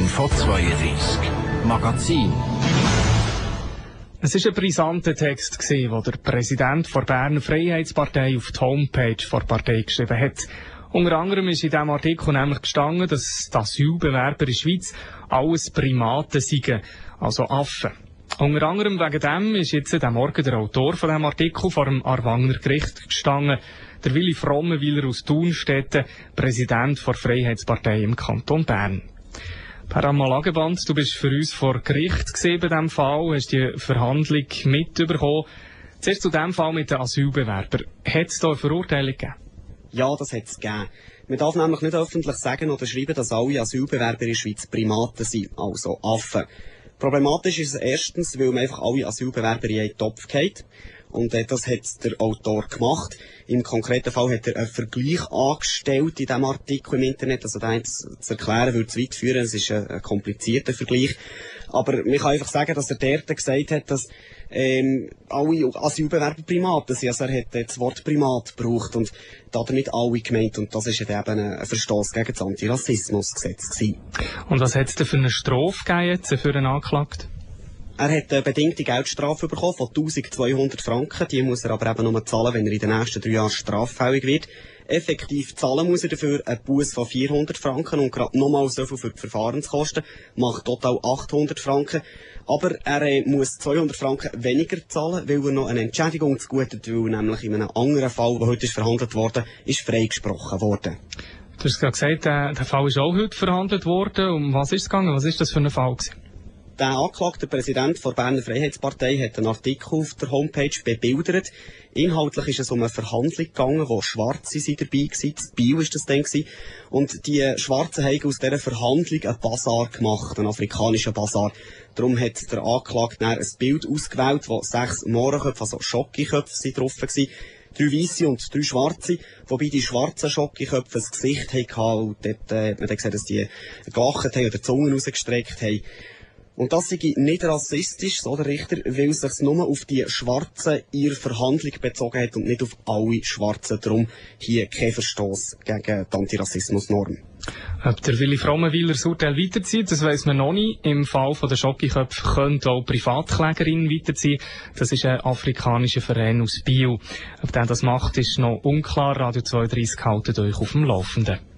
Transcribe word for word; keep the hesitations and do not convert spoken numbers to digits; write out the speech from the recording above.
Info zweiunddreissig Magazin. Es war ein brisanter Text, den der Präsident der Berner Freiheitspartei auf die Homepage der Partei geschrieben hat. Unter anderem ist in diesem Artikel nämlich gestanden, dass die Asylbewerber in der Schweiz alles Primaten seien, also Affen. Unter anderem wegen dem ist jetzt am Morgen der Autor von diesem Artikel vor dem Aarwanger Gericht gestanden, der Willi Frommenwiler aus Thunstetten, Präsident der Freiheitspartei im Kanton Bern. Per Amalageband, du bist für uns vor Gericht gesehen bei diesem Fall, hast die Verhandlung mitbekommen. Zuerst zu diesem Fall mit den Asylbewerbern. Hat es da eine Verurteilung gegeben? Ja, das hat es gegeben. Man darf nämlich nicht öffentlich sagen oder schreiben, dass alle Asylbewerber in der Schweiz Primaten sind, also Affen. Problematisch ist es erstens, weil man einfach alle Asylbewerber in einen Topf geht. Und äh, das hat der Autor gemacht. Im konkreten Fall hat er einen Vergleich angestellt in diesem Artikel im Internet. Also den zu, zu erklären würde zu weit führen. Es ist ein, ein komplizierter Vergleich. Aber man kann einfach sagen, dass er dort gesagt hat, dass ähm, alle Asylbewerber Primaten sind. Also er hat äh, das Wort Primat gebraucht und damit alle gemeint. Und das ist eben ein Verstoß gegen das Antirassismusgesetz gewesen. Und was hat es denn für eine Strafe gegeben jetzt für einen Anklagten? Er hat eine bedingte Geldstrafe bekommen von eintausendzweihundert Franken. Die muss er aber eben nur zahlen, wenn er in den nächsten drei Jahren straffällig wird. Effektiv zahlen muss er dafür einen Buß von vierhundert Franken und gerade nochmal so viel für die Verfahrenskosten. Macht total achthundert Franken. Aber er äh, muss zweihundert Franken weniger zahlen, weil er noch eine Entschädigung zugute hat, weil nämlich in einem anderen Fall, der heute ist verhandelt worden, ist freigesprochen worden. Du hast gerade gesagt, der, der Fall ist auch heute verhandelt worden. Um was ist es gegangen? Was ist das für ein Fall gewesen? Der angeklagte Präsident der Berner Freiheitspartei hat einen Artikel auf der Homepage bebildert. Inhaltlich ist es um eine Verhandlung gegangen, wo Schwarze dabei waren. Das Bio war das dann. Und die Schwarzen haben aus dieser Verhandlung einen Basar gemacht, einen afrikanischen Basar. Darum hat der Anklagte ein Bild ausgewählt, wo sechs Mohrenköpfe, also Schokiköpfe, drauf waren. Drei Weisse und drei Schwarze, wobei die schwarzen Schokiköpfe ein Gesicht hatten und dort äh, hat man dann gesehen, dass die gelacht haben oder die Zungen rausgestreckt haben. Und das sei nicht rassistisch, so der Richter, weil es sich nur auf die Schwarzen ihre Verhandlung bezogen hat und nicht auf alle Schwarzen. Darum hier kein Verstoß gegen die Antirassismusnorm. Ob der Willi Frommenwiler das Urteil weiterzieht, das weiss man noch nicht. Im Fall der Schokiköpfe könnte auch Privatklägerin weiterziehen. Das ist ein afrikanischer Verein aus Biel. Ob der das macht, ist noch unklar. Radio zweiunddreissig haltet euch auf dem Laufenden.